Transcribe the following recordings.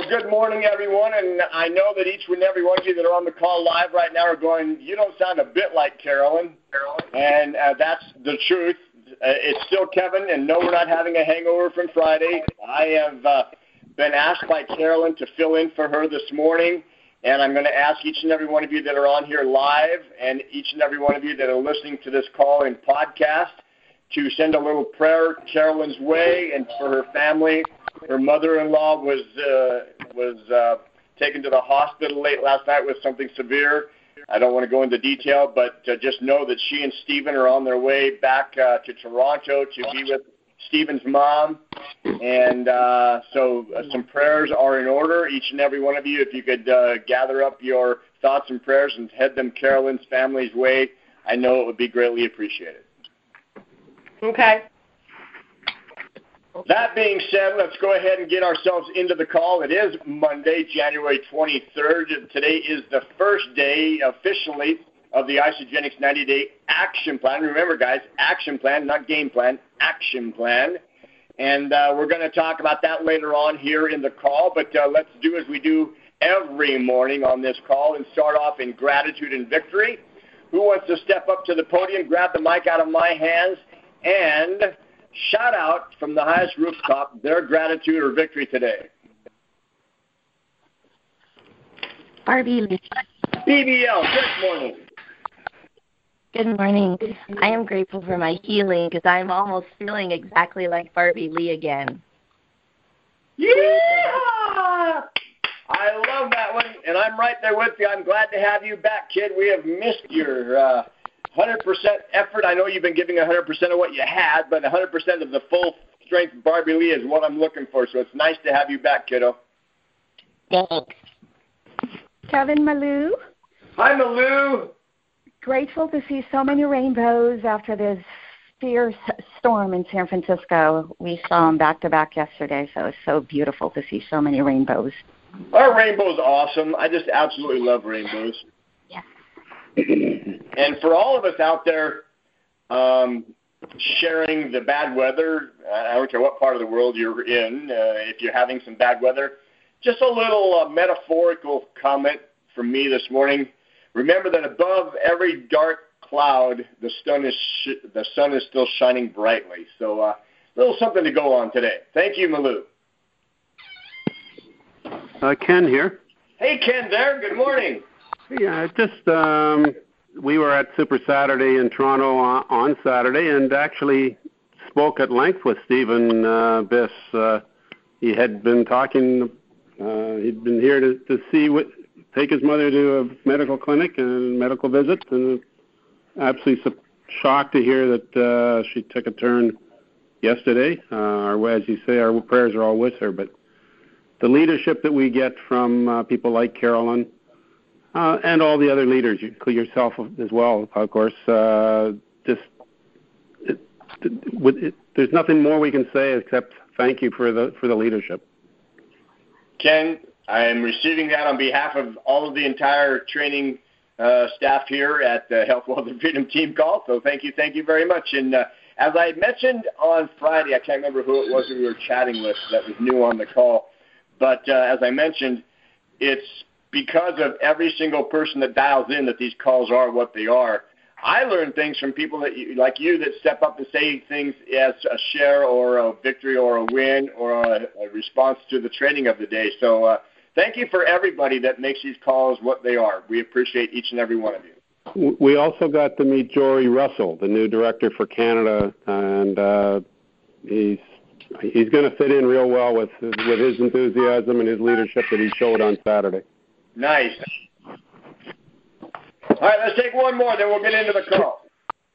Well, good morning, everyone, and I know that each and every one of you that are on the call live right now are going, you don't sound a bit like Carolyn, and that's the truth. It's still Kevin, and no, we're not having a hangover from Friday. I have been asked by Carolyn to fill in for her this morning, and I'm going to ask each and every one of you that are on here live and each and every one of you that are listening to this call in podcast to send a little prayer Carolyn's way and for her family. Her mother-in-law was taken to the hospital late last night with something severe. I don't want to go into detail, but just know that she and Stephen are on their way back to Toronto to be with Stephen's mom. And so some prayers are in order. Each and every one of you, if you could gather up your thoughts and prayers and head them Carolyn's family's way, I know it would be greatly appreciated. Okay. That being said, let's go ahead and get ourselves into the call. It is Monday, January 23rd. Today is the first day officially of the Isagenix 90-day action plan. Remember, guys, action plan, not game plan, action plan. And we're going to talk about that later on here in the call. But let's do as we do every morning on this call and start off in gratitude and victory. Who wants to step up to the podium, grab the mic out of my hands, and shout out from the highest rooftop their gratitude or victory today? Barbie Lee. BBL, good morning. Good morning. I am grateful for my healing because I'm almost feeling exactly like Barbie Lee again. Yeah! I love that one, and I'm right there with you. I'm glad to have you back, kid. We have missed your 100% effort. I know you've been giving 100% of what you had, but 100% of the full strength Barbie Lee is what I'm looking for. So it's nice to have you back, kiddo. Thanks. Kevin Malou. Hi, Malou. Grateful to see so many rainbows after this fierce storm in San Francisco. We saw them back-to-back yesterday, so it's so beautiful to see so many rainbows. Our rainbow's awesome. I just absolutely love rainbows. And for all of us out there sharing the bad weather, I don't care what part of the world you're in, if you're having some bad weather, just a little metaphorical comment from me this morning. Remember that above every dark cloud, the sun is still shining brightly. So a little something to go on today. Thank you, Malou. Ken here. Hey, Ken there. Good morning. Yeah, just we were at Super Saturday in Toronto on Saturday and actually spoke at length with Stephen Biss. He had been talking, he'd been here to take his mother to a medical clinic and medical visit, and absolutely shocked to hear that she took a turn yesterday. As you say, our prayers are all with her, but the leadership that we get from people like Carolyn, and all the other leaders, yourself as well, of course. There's nothing more we can say except thank you for the leadership. Ken, I am receiving that on behalf of all of the entire training staff here at the Health, Wealth, and Freedom Team Call. So thank you very much. And as I mentioned on Friday, I can't remember who it was that we were chatting with that was new on the call, but as I mentioned, it's because of every single person that dials in that these calls are what they are. I learn things from people like you that step up and say things as a share or a victory or a win or a response to the training of the day. So thank you for everybody that makes these calls what they are. We appreciate each and every one of you. We also got to meet Jory Russell, the new director for Canada, and he's going to fit in real well with his enthusiasm and his leadership that he showed on Saturday. Nice. All right, let's take one more, then we'll get into the call.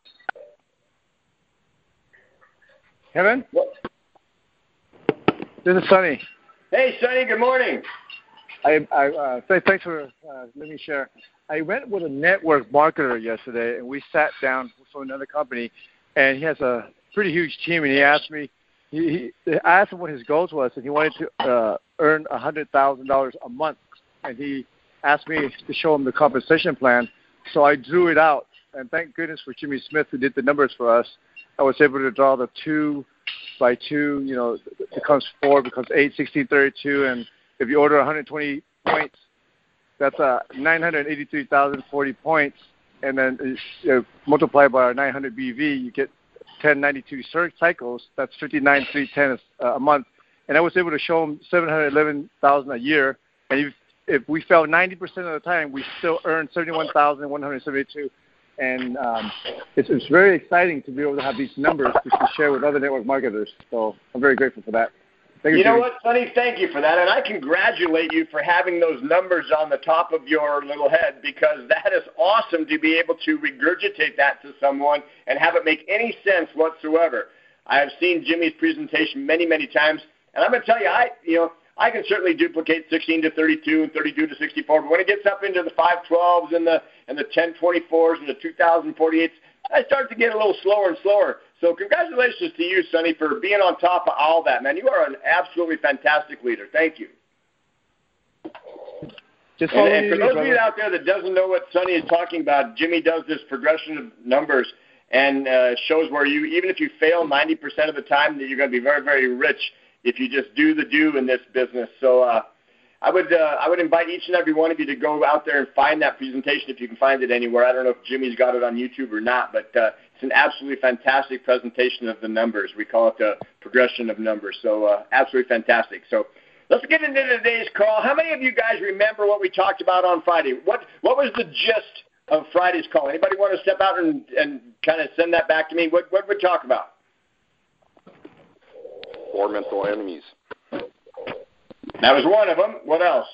Kevin? What? This is Sonny. Hey, Sonny, good morning. Thanks for letting me share. I went with a network marketer yesterday, and we sat down for another company, and he has a pretty huge team, and he asked me, I asked him what his goals was, and he wanted to earn $100,000 a month. And he asked me to show him the compensation plan. So I drew it out. And thank goodness for Jimmy Smith, who did the numbers for us. I was able to draw the 2 by 2, becomes 4, becomes 8, 16, 32, and if you order 120 points, that's 983,040 points, and then multiply by our 900 BV, you get 1092 cycles. That's 59,310 a month. And I was able to show them 711,000 a year. And if we fell 90% of the time, we still earned 71,172. And it's very exciting to be able to have these numbers to share with other network marketers. So I'm very grateful for that. You know what, Sonny? Thank you for that. And I congratulate you for having those numbers on the top of your little head, because that is awesome to be able to regurgitate that to someone and have it make any sense whatsoever. I have seen Jimmy's presentation many, many times, and I'm going to tell you, I can certainly duplicate 16 to 32 and 32 to 64, but when it gets up into the 512s and the 1024s and the 2048s, I start to get a little slower and slower. So congratulations to you, Sonny, for being on top of all that, man. You are an absolutely fantastic leader. Thank you. And for those of you out there that doesn't know what Sonny is talking about, Jimmy does this progression of numbers and shows where you, even if you fail 90% of the time, that you're going to be very, very rich if you just do the do in this business. So I would invite each and every one of you to go out there and find that presentation if you can find it anywhere. I don't know if Jimmy's got it on YouTube or not, but it's an absolutely fantastic presentation of the numbers. We call it the progression of numbers. So absolutely fantastic. So let's get into today's call. How many of you guys remember what we talked about on Friday? What was the gist of Friday's call? Anybody want to step out and kind of send that back to me? What did we talk about? 4 mental enemies. That was one of them. What else?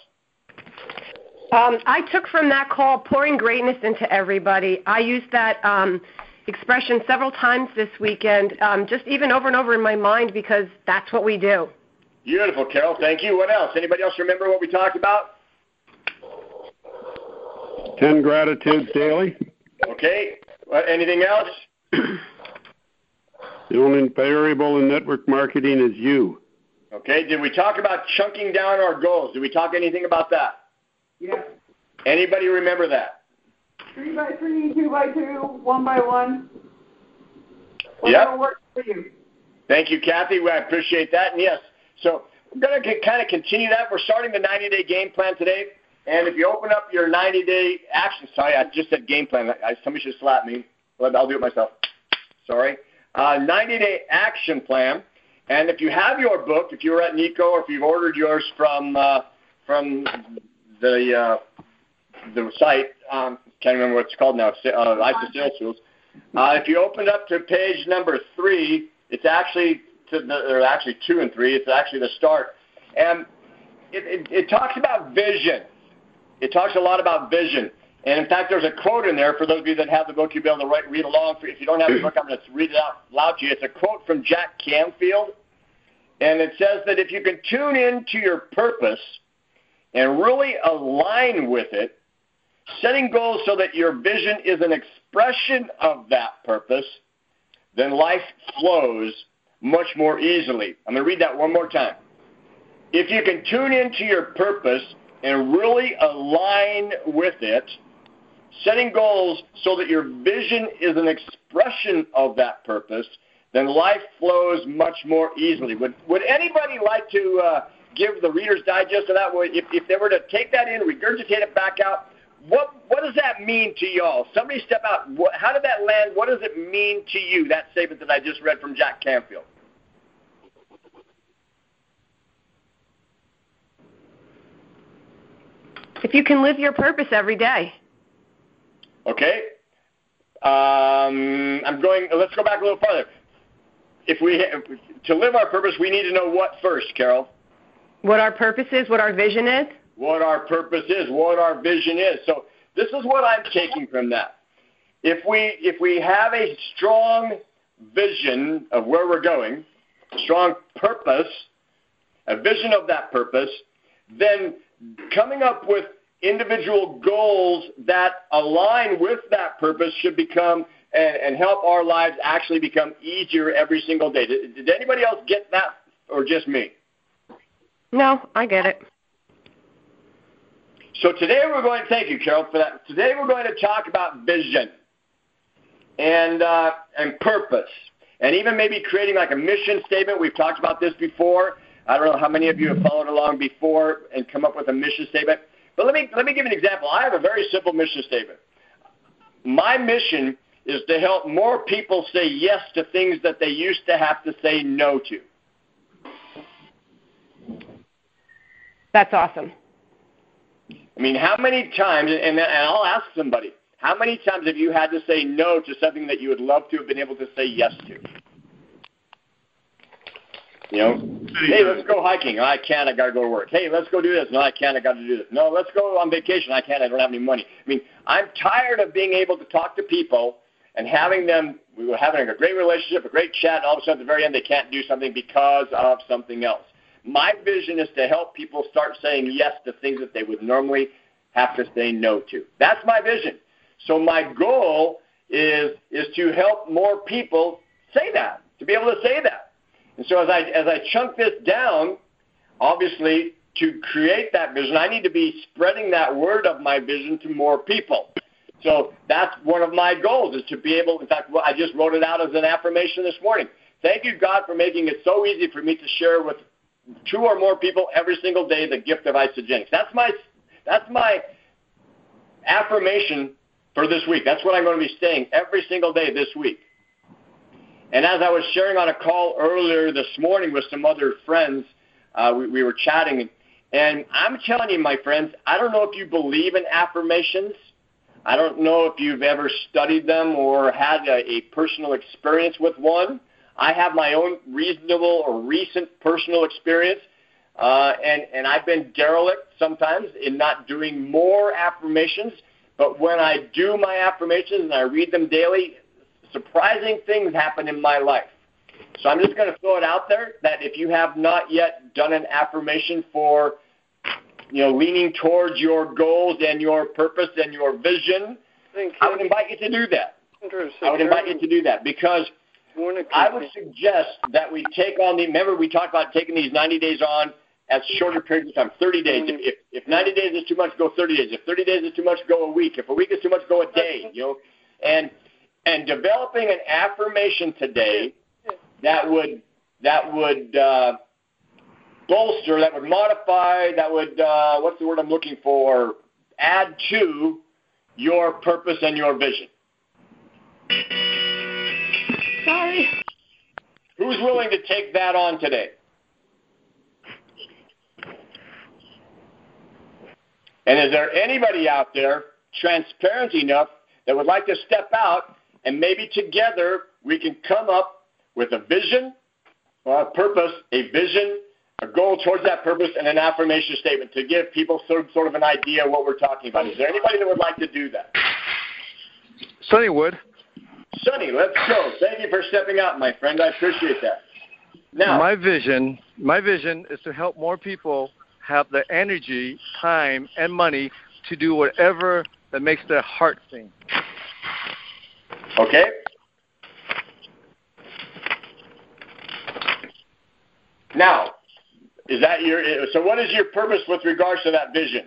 I took from that call pouring greatness into everybody. I used that expression several times this weekend, just even over and over in my mind, because that's what we do. Beautiful, Carol. Thank you. What else? Anybody else remember what we talked about? 10 gratitudes daily. Okay. Anything else? The only variable in network marketing is you. Okay. Did we talk about chunking down our goals? Did we talk anything about that? Yes. Anybody remember that? 3 by 3, 2 by 2, 1 by 1. Yep. Works for you. Thank you, Kathy. I appreciate that. And yes, so we're going to kind of continue that. We're starting the 90-day game plan today. And if you open up your 90-day action, sorry, I just said game plan. Somebody should slap me. I'll do it myself. Sorry. 90-day action plan. And if you have your book, if you're at Nico or if you've ordered yours from the site, can't remember what it's called now, Life to Sales Tools. If you open up to page number 3, it's actually actually 2 and 3. It's actually the start, and it talks about vision. It talks a lot about vision. And, in fact, there's a quote in there for those of you that have the book. You'll be able to read along. If you don't have the book, I'm going to read it out loud to you. It's a quote from Jack Canfield, and it says that if you can tune into your purpose and really align with it, setting goals so that your vision is an expression of that purpose, then life flows much more easily. I'm going to read that one more time. If you can tune into your purpose and really align with it, setting goals so that your vision is an expression of that purpose, then life flows much more easily. Would anybody like to give the Reader's Digest of that? If they were to take that in, regurgitate it back out, what does that mean to y'all? Somebody step out. How did that land? What does it mean to you, that statement that I just read from Jack Canfield? If you can live your purpose every day. Okay. Let's go back a little farther. To live our purpose, we need to know what first, Carol? What our purpose is, what our vision is. What our purpose is, what our vision is. So this is what I'm taking from that. If we have a strong vision of where we're going, a strong purpose, a vision of that purpose, then coming up with individual goals that align with that purpose should become and help our lives actually become easier every single day. Did anybody else get that, or just me? No, I get it. So today thank you, Carol, for that. Today we're going to talk about vision and purpose, and even maybe creating like a mission statement. We've talked about this before. I don't know how many of you have followed along before and come up with a mission statement. But let me give you an example. I have a very simple mission statement. My mission is to help more people say yes to things that they used to have to say no to. That's awesome. I mean, how many times, and I'll ask somebody, how many times have you had to say no to something that you would love to have been able to say yes to? You know, hey, let's go hiking. Oh, I can't. I got to go to work. Hey, let's go do this. No, I can't. I got to do this. No, let's go on vacation. I can't. I don't have any money. I mean, I'm tired of being able to talk to people and having them, we were having a great relationship, a great chat, and all of a sudden at the very end they can't do something because of something else. My vision is to help people start saying yes to things that they would normally have to say no to. That's my vision. So my goal is to help more people say that, to be able to say that. And so as I chunk this down, obviously, to create that vision, I need to be spreading that word of my vision to more people. So that's one of my goals, is to be able, in fact, I just wrote it out as an affirmation this morning. Thank you, God, for making it so easy for me to share with 2 or more people every single day the gift of Isagenix. That's my affirmation for this week. That's what I'm going to be saying every single day this week. And as I was sharing on a call earlier this morning with some other friends, we were chatting, and I'm telling you, my friends, I don't know if you believe in affirmations. I don't know if you've ever studied them or had a personal experience with one. I have my own reasonable or recent personal experience, and I've been derelict sometimes in not doing more affirmations. But when I do my affirmations and I read them daily, surprising things happen in my life. So I'm just going to throw it out there that if you have not yet done an affirmation for, leaning towards your goals and your purpose and your vision, I would invite you to do that. I would invite you to do that because I would suggest that we take on remember we talked about taking these 90 days on at shorter periods of time, 30 days. If 90 days is too much, go 30 days. If 30 days is too much, go a week. If a week is too much, go a day, And developing an affirmation today that would bolster, that would modify, that would, what's the word I'm looking for, add to your purpose and your vision. Sorry. Who's willing to take that on today? And is there anybody out there transparent enough that would like to step out and maybe together we can come up with a vision, a purpose, a vision, a goal towards that purpose, and an affirmation statement to give people sort of an idea of what we're talking about. Is there anybody that would like to do that? Sonny would. Sonny, let's go. Thank you for stepping out, my friend. I appreciate that. Now, my vision is to help more people have the energy, time, and money to do whatever that makes their heart sing. Okay. Now, so what is your purpose with regards to that vision?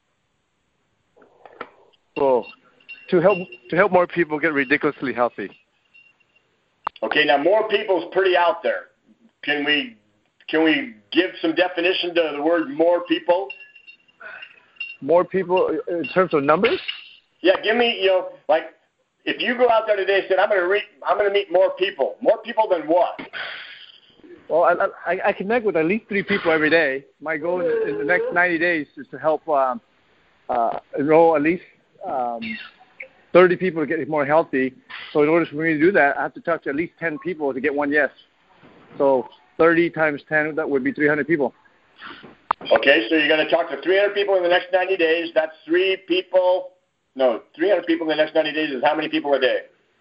Well, to help more people get ridiculously healthy. Okay, now more people is pretty out there. Can we give some definition to the word more people? More people in terms of numbers? Yeah, give me, if you go out there today and said, I'm going to meet more people. More people than what? Well, I connect with at least 3 people every day. My goal in the next 90 days is to help enroll at least 30 people to get more healthy. So in order for me to do that, I have to talk to at least 10 people to get one yes. So 30 times 10, that would be 300 people. Okay, so you're going to talk to 300 people in the next 90 days. That's 300 people in the next 90 days is how many people a day?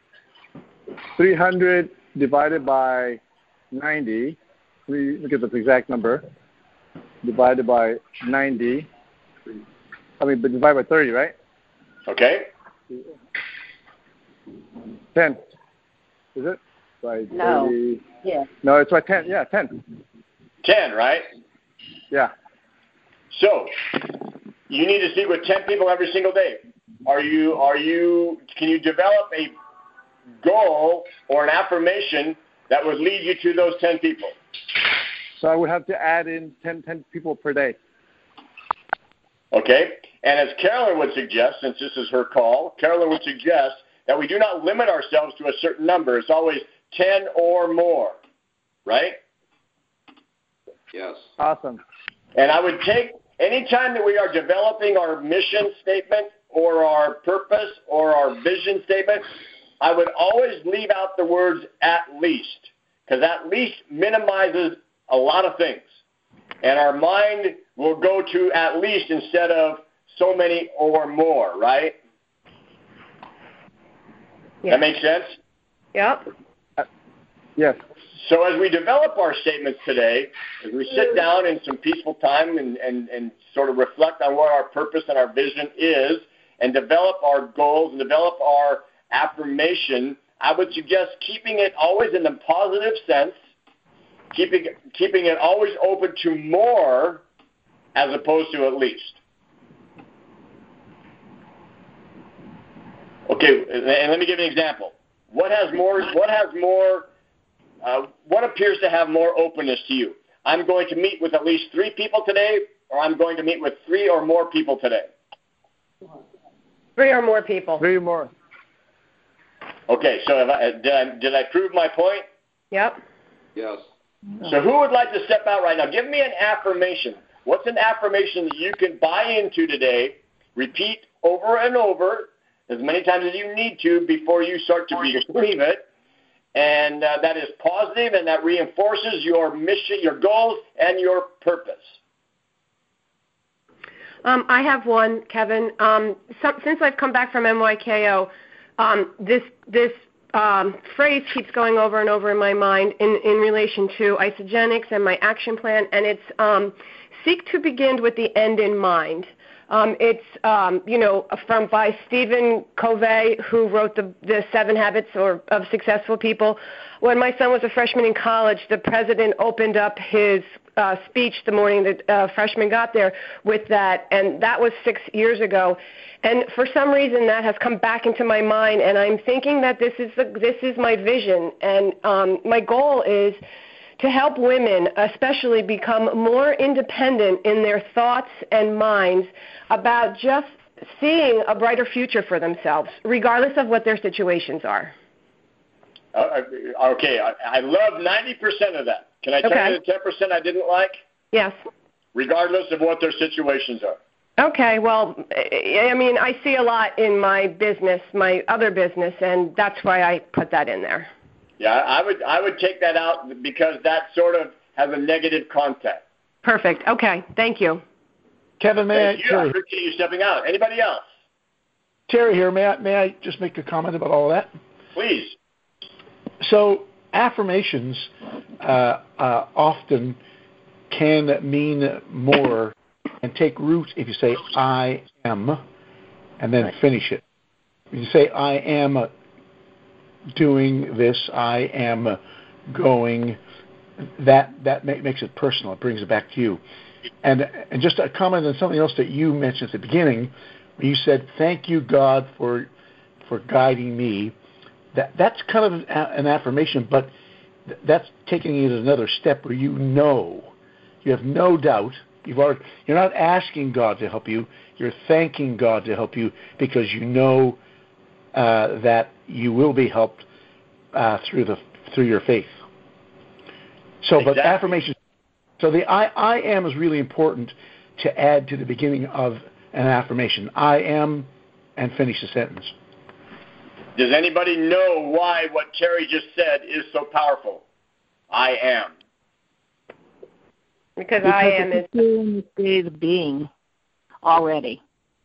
300 divided by 90. Let me look at the exact number. Divided by 90. But divided by 30, right? Okay. 10. Is it? By 30. No. Yeah. No, it's by 10. Yeah, 10. 10, right? Yeah. So, you need to speak with 10 people every single day. Can you develop a goal or an affirmation that would lead you to those 10 people? So I would have to add in 10 people per day. Okay. And as Carolyn would suggest, since this is her call, Carolyn would suggest that we do not limit ourselves to a certain number. It's always 10 or more, right? Yes. Awesome. And I would take any time that we are developing our mission statement or our purpose or our vision statement, I would always leave out the words "at least," because at least minimizes a lot of things. And our mind will go to at least instead of so many or more, right? Yeah. That makes sense? Yep. Yes. So as we develop our statements today, as we sit down in some peaceful time and sort of reflect on what our purpose and our vision is and develop our goals and develop our affirmation, I would suggest keeping it always in the positive sense, keeping it always open to more as opposed to at least. Okay, and let me give you an example. What appears to have more openness to you? I'm going to meet with at least 3 people today, or I'm going to meet with 3 or more people today. 3 or more people. 3 or more. Okay, so did I prove my point? Yep. Yes. So who would like to step out right now? Give me an affirmation. What's an affirmation that you can buy into today, repeat over and over, as many times as you need to before you start to believe it, and that is positive and that reinforces your mission, your goals, and your purpose? I have one, Kevin. Since I've come back from NYKO, this phrase keeps going over and over in my mind in relation to Isagenix and my action plan, and it's seek to begin with the end in mind. It's by Stephen Covey, who wrote the 7 Habits of Successful People. When my son was a freshman in college, the president opened up his speech the morning that freshman got there with that, and that was 6 years ago. And for some reason, that has come back into my mind, and I'm thinking that this is my vision, and my goal is to help women especially become more independent in their thoughts and minds about just seeing a brighter future for themselves, regardless of what their situations are. Okay, I love 90% of that. Can I tell you the 10% I didn't like? Yes. Regardless of what their situations are. Okay, well, I mean, I see a lot in my business, my other business, and that's why I put that in there. Yeah, I would take that out because that sort of has a negative content. Perfect. Okay, thank you. Kevin, I appreciate you stepping out. Anybody else? Terry here. May I just make a comment about all of that? Please. So affirmations often can mean more and take root if you say I am and then finish it. If you say I am doing this, I am going, that makes it personal. It brings it back to you. And just a comment on something else that you mentioned at the beginning, when you said, thank you, God, for guiding me. That's kind of an affirmation, but that's taking it another step where you have no doubt. You're not asking God to help you. You're thanking God to help you because you know that you will be helped through your faith. So, exactly. But affirmation. So the I am is really important to add to the beginning of an affirmation. I am, and finish the sentence. Does anybody know why what Terry just said is so powerful? I am. Because I am is in the state of being already.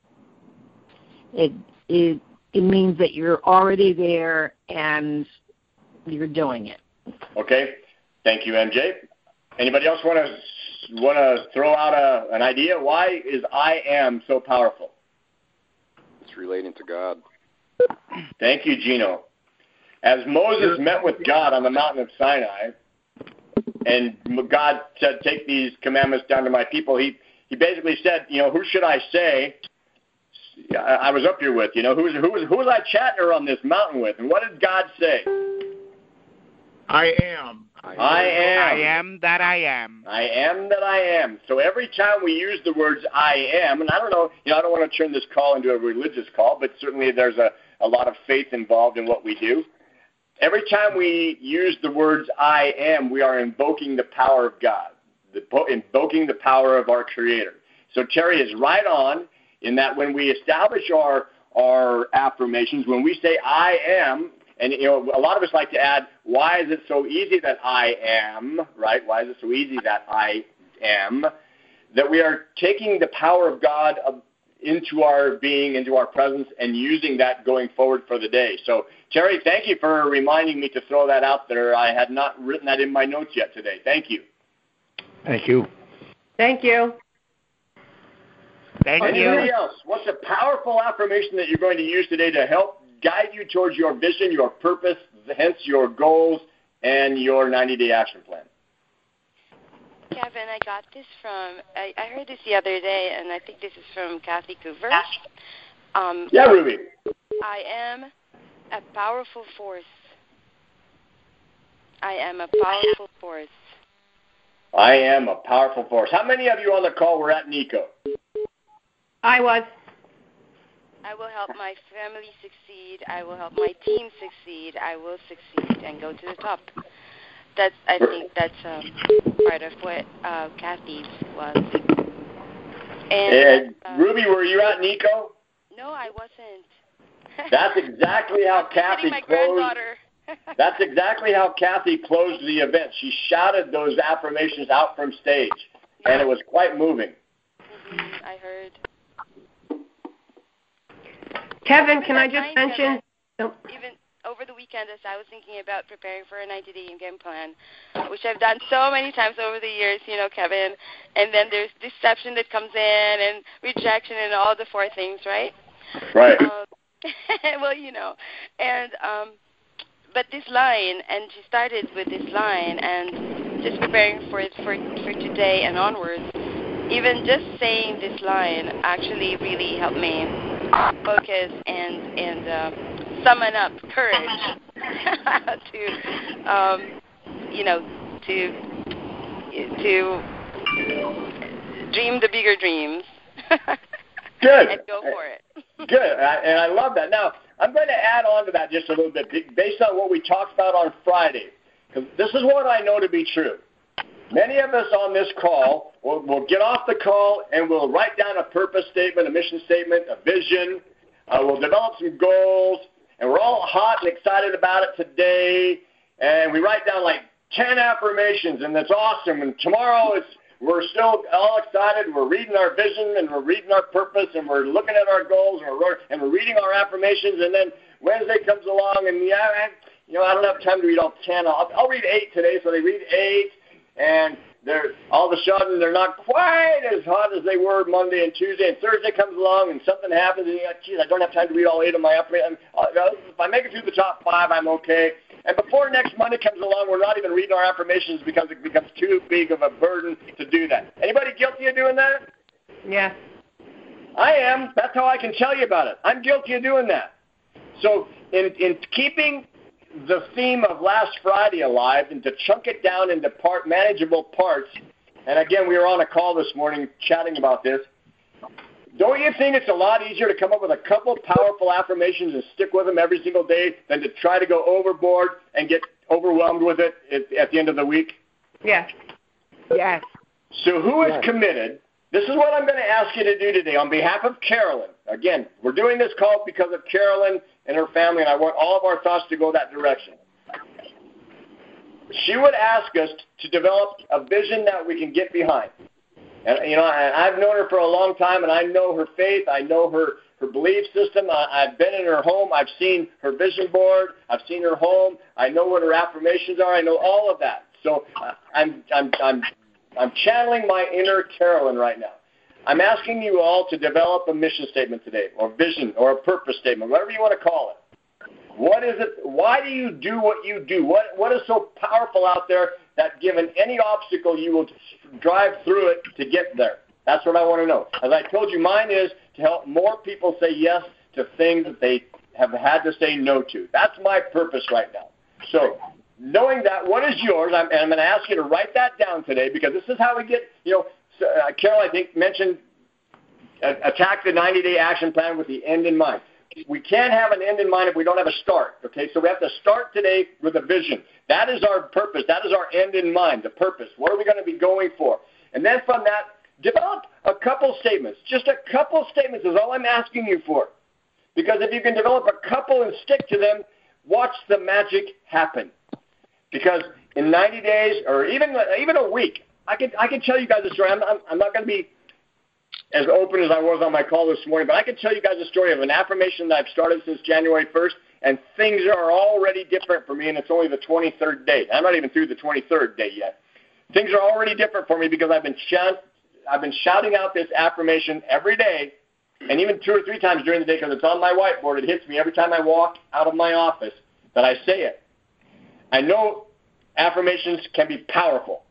It means that you're already there and you're doing it. Okay. Thank you, MJ. Anybody else want to throw out an idea? Why is I am so powerful? It's relating to God. Thank you, Gino. As Moses met with God on the mountain of Sinai, and God said, take these commandments down to my people, he basically said, who should I say I was up here with? Who was I chatting on this mountain with? And what did God say? I am. I am. I am that I am. I am that I am. So every time we use the words I am, and I don't know, I don't want to turn this call into a religious call, but certainly there's a lot of faith involved in what we do. Every time we use the words I am, we are invoking the power of God, invoking the power of our Creator. So Terry is right on in that when we establish our affirmations, when we say I am, and a lot of us like to add, why is it so easy that I am, right? Why is it so easy that I am? That we are taking the power of God into our being, into our presence, and using that going forward for the day. So, Terry, thank you for reminding me to throw that out there. I had not written that in my notes yet today. Thank you. Thank you. Thank you. Thank you. Anybody else? What's a powerful affirmation that you're going to use today to help guide you towards your vision, your purpose, hence your goals, and your 90-day action plan? Kevin, I got this from, I heard this the other day, and I think this is from Kathy Coover. Yeah, Ruby. I am a powerful force. I am a powerful force. I am a powerful force. How many of you on the call were at NICO? I was. I will help my family succeed. I will help my team succeed. I will succeed and go to the top. I think that's part of what Kathy's was. And Ruby, were you at NICO? No, I wasn't. That's exactly how Kathy my closed. Granddaughter. That's exactly how Kathy closed the event. She shouted those affirmations out from stage, and it was quite moving. Mm-hmm, I heard. Kevin, can I just mention? Even over the weekend, as I was thinking about preparing for a 90-day game plan, which I've done so many times over the years, Kevin, and then there's deception that comes in and rejection and all the four things, right? Right. Well, and but this line, and she started with this line, and just preparing for today and onwards, even just saying this line actually really helped me focus and summon up courage to dream the bigger dreams. Good. And go for it. Good, and I love that. Now, I'm going to add on to that just a little bit based on what we talked about on Friday, because this is what I know to be true. Many of us on this call will get off the call and we'll write down a purpose statement, a mission statement, a vision. We'll develop some goals, and we're all hot and excited about it today. And we write down like 10 affirmations, and that's awesome. And tomorrow we're still all excited. We're reading our vision, and we're reading our purpose, and we're looking at our goals, and we're reading our affirmations. And then Wednesday comes along, and I don't have time to read all 10. I'll read 8 today, so they read 8. And they're all of a sudden they're not quite as hot as they were Monday and Tuesday. And Thursday comes along and something happens, and I don't have time to read all 8 of my affirmations. If I make it through the top 5, I'm okay. And before next Monday comes along, we're not even reading our affirmations because it becomes too big of a burden to do that. Anybody guilty of doing that? Yeah. I am. That's how I can tell you about it. I'm guilty of doing that. So in keeping the theme of last Friday alive and to chunk it down into manageable parts, and again, we were on a call this morning chatting about this, don't you think it's a lot easier to come up with a couple powerful affirmations and stick with them every single day than to try to go overboard and get overwhelmed with it at the end of the week? Yes. Yes. So who is committed? This is what I'm going to ask you to do today on behalf of Carolyn. Again, we're doing this call because of Carolyn and her family, and I want all of our thoughts to go that direction. She would ask us to develop a vision that we can get behind. And, I've known her for a long time, and I know her faith. I know her belief system. I've been in her home. I've seen her vision board. I've seen her home. I know what her affirmations are. I know all of that. So I'm channeling my inner Carolyn right now. I'm asking you all to develop a mission statement today, or vision, or a purpose statement, whatever you want to call it. What is it? Why do you do what you do? What is so powerful out there that given any obstacle, you will drive through it to get there? That's what I want to know. As I told you, mine is to help more people say yes to things that they have had to say no to. That's my purpose right now. So knowing that, what is yours? And I'm going to ask you to write that down today, because this is how we get, Carol, I think, mentioned attack the 90-day action plan with the end in mind. We can't have an end in mind if we don't have a start, okay? So we have to start today with a vision. That is our purpose. That is our end in mind, the purpose. What are we going to be going for? And then from that, develop a couple statements. Just a couple statements is all I'm asking you for. Because if you can develop a couple and stick to them, watch the magic happen. Because in 90 days or even a week, I can tell you guys a story. I'm not going to be as open as I was on my call this morning, but I can tell you guys a story of an affirmation that I've started since January 1st, and things are already different for me, and it's only the 23rd day. I'm not even through the 23rd day yet. Things are already different for me because I've been shouting out this affirmation every day, and even 2 or 3 times during the day, because it's on my whiteboard. It hits me every time I walk out of my office that I say it. I know affirmations can be powerful.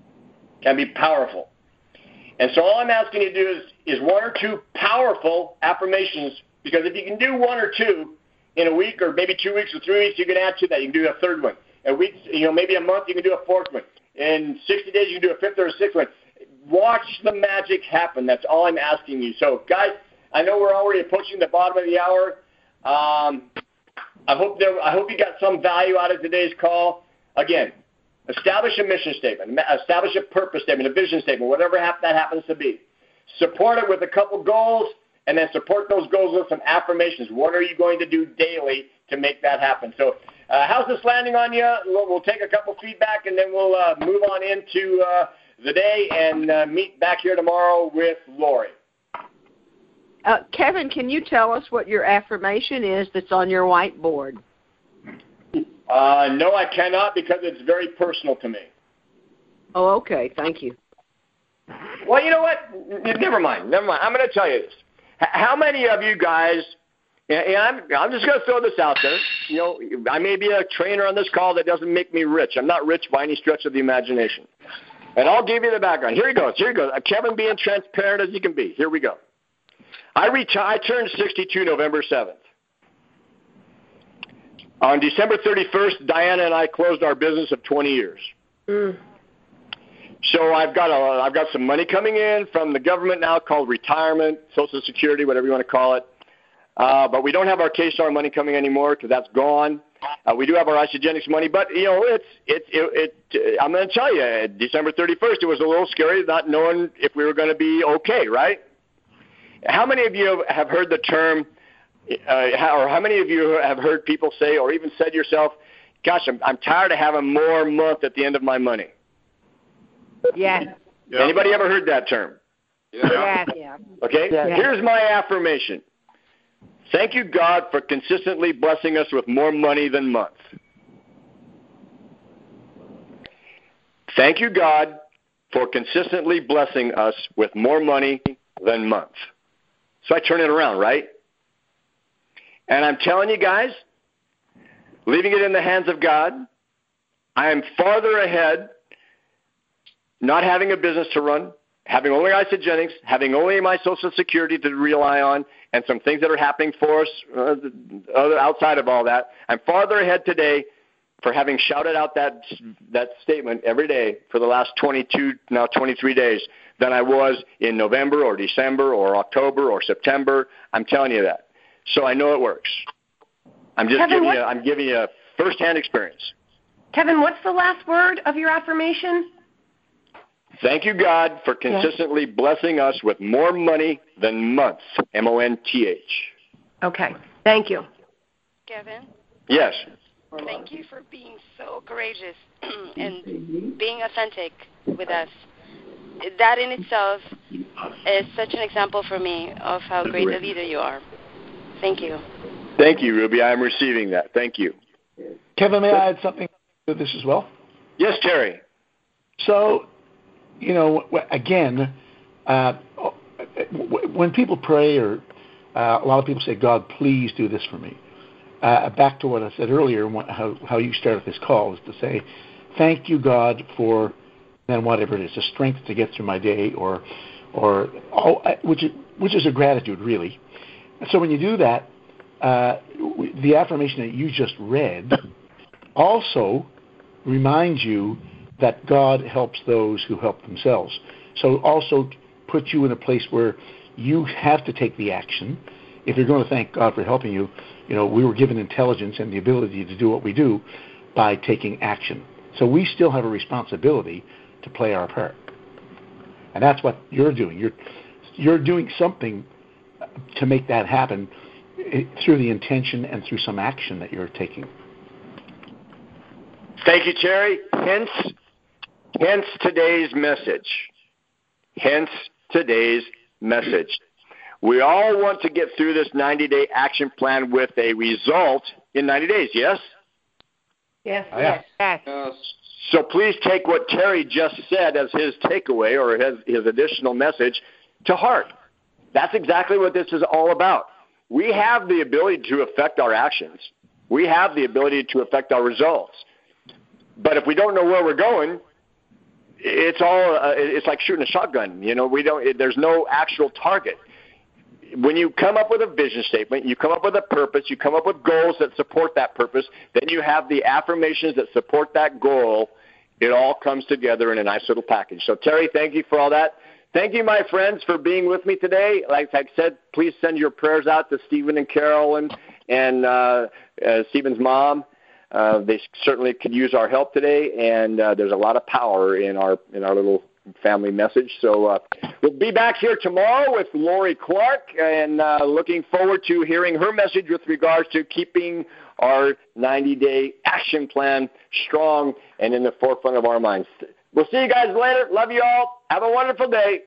And so all I'm asking you to do is 1 or 2 powerful affirmations, because if you can do 1 or 2 in a week, or maybe 2 weeks or 3 weeks, you can add to that. You can do a 3rd one. A week, maybe a month, you can do a 4th one. In 60 days, you can do a 5th or a 6th one. Watch the magic happen. That's all I'm asking you. So, guys, I know we're already approaching the bottom of the hour. I hope you got some value out of today's call. Again, establish a mission statement, establish a purpose statement, a vision statement, whatever that happens to be. Support it with a couple goals, and then support those goals with some affirmations. What are you going to do daily to make that happen? So how's this landing on you? We'll take a couple feedback, and then we'll move on into the day and meet back here tomorrow with Lori. Kevin, can you tell us what your affirmation is that's on your whiteboard? No, I cannot, because it's very personal to me. Oh, okay. Thank you. Well, you know what? Never mind. I'm going to tell you this. How many of you guys, and I'm just going to throw this out there. I may be a trainer on this call that doesn't make me rich. I'm not rich by any stretch of the imagination. And I'll give you the background. Here he goes. Kevin being transparent as he can be. Here we go. I turned 62 November 7th. On December 31st, Diana and I closed our business of 20 years. So I've got some money coming in from the government now called retirement, Social Security, whatever you want to call it. But we don't have our K-Star money coming anymore because that's gone. We do have our Isagenix money, but I'm going to tell you, December 31st, it was a little scary not knowing if we were going to be okay, right? How many of you have heard the term? Or how many of you have heard people say, or even said yourself, gosh, I'm tired of having more month at the end of my money? Yes. Anybody ever heard that term? Yeah. Okay? Yeah. Here's my affirmation. Thank you, God, for consistently blessing us with more money than month. Thank you, God, for consistently blessing us with more money than month. So I turn it around, right? And I'm telling you guys, leaving it in the hands of God, I am farther ahead, not having a business to run, having only Isagenix, having only my Social Security to rely on, and some things that are happening for us outside of all that. I'm farther ahead today for having shouted out that statement every day for the last 23 days than I was in November or December or October or September. I'm telling you that. So I know it works. I'm giving you a first-hand experience. Kevin, what's the last word of your affirmation? Thank you, God, for consistently blessing us with more money than months. Month. Okay. Thank you. Kevin? Yes. Thank you for being so courageous and being authentic with us. That in itself is such an example for me of how great a leader you are. Thank you. Thank you, Ruby. I'm receiving that. Thank you. Kevin, may I add something to this as well? Yes, Terry. So, again, when people pray, or a lot of people say, God, please do this for me. Back to what I said earlier, how you started this call, is to say, thank you, God, for then whatever it is, the strength to get through my day, which is a gratitude, really. So when you do that, the affirmation that you just read also reminds you that God helps those who help themselves. So also puts you in a place where you have to take the action. If you're going to thank God for helping you, we were given intelligence and the ability to do what we do by taking action. So we still have a responsibility to play our part. And that's what you're doing. You're doing something to make that happen through the intention and through some action that you're taking. Thank you, Terry. Hence today's message. We all want to get through this 90-day action plan with a result in 90 days, yes? Yes. So please take what Terry just said as his takeaway or his additional message to heart. That's exactly what this is all about. We have the ability to affect our actions. We have the ability to affect our results. But if we don't know where we're going, it's like shooting a shotgun. There's no actual target. When you come up with a vision statement, you come up with a purpose, you come up with goals that support that purpose, then you have the affirmations that support that goal. It all comes together in a nice little package. So, Terry, thank you for all that. Thank you, my friends, for being with me today. Like I said, please send your prayers out to Stephen and Carolyn and Stephen's mom. They certainly could use our help today, and there's a lot of power in our little family message. So we'll be back here tomorrow with Lori Clark, and looking forward to hearing her message with regards to keeping our 90-day action plan strong and in the forefront of our minds. We'll see you guys later. Love you all. Have a wonderful day.